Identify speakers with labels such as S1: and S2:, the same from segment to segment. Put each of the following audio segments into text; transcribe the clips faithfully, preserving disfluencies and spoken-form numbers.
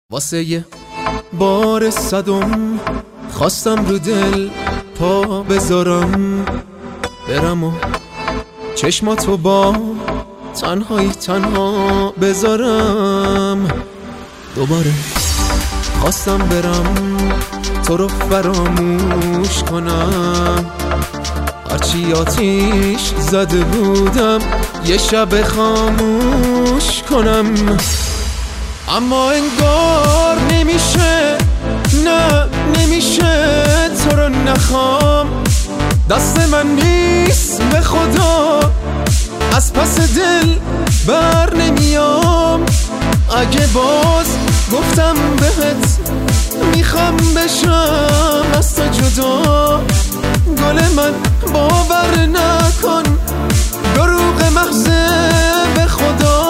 S1: واسه یه بار صدم خواستم رو دل پا بذارم، برم و چشماتو با تنهایی تنها بذارم. دوباره خواستم برم تو رو فراموش کنم، هرچی آتیش زده بودم یه شب خاموش کنم. اما انگار نمیشه، نه نمیشه تو رو نخوام، دست من نیست به خدا، از پس دل بر نمیام. اگه باز گفتم بهت میخوام بشم از تو جدا، گل من باور نکن دروغ محضه به خدا.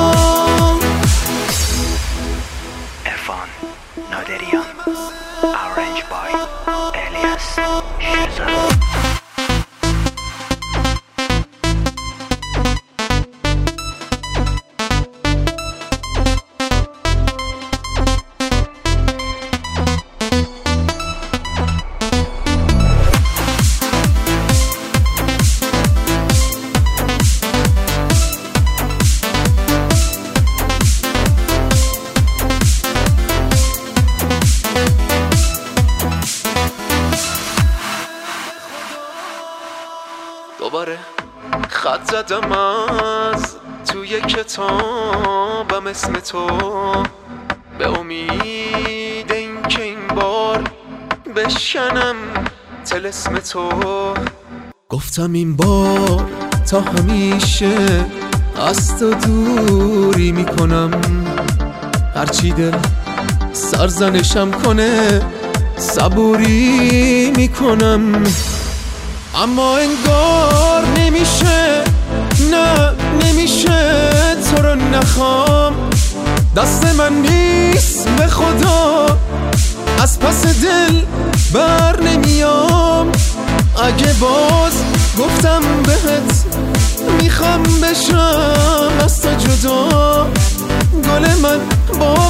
S2: Erfan Naderian, arranged by Elias Shazam.
S1: دوباره خط زدم از توی کتابم اسم تو، به امید این که این بار بشکنم طلسم تو. گفتم این بار تا همیشه از تو دوری میکنم، هرچی دل سرزنشم کنه صبوری میکنم. اما انگار نمیشه، نه نمیشه تو رو نخوام، دست من نیست به خدا، از پس دل بر نمیام. اگه باز گفتم بهت میخوام بشم از تو جدا، گل من با